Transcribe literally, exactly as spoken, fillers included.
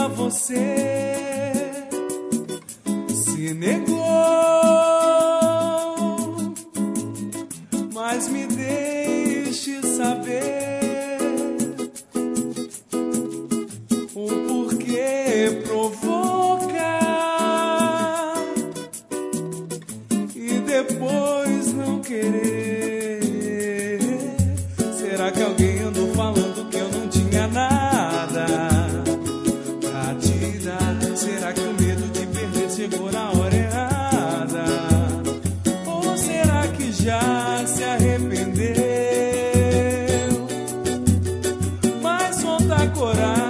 pra você se negou, mas me deixe saber o porquê provocar e depois não querer. Será que alguém andou falando que eu não tinha nada pra te dar? Será que o medo de perder chegou na hora errada? Ou será que já se arrependeu? Mas falta coragem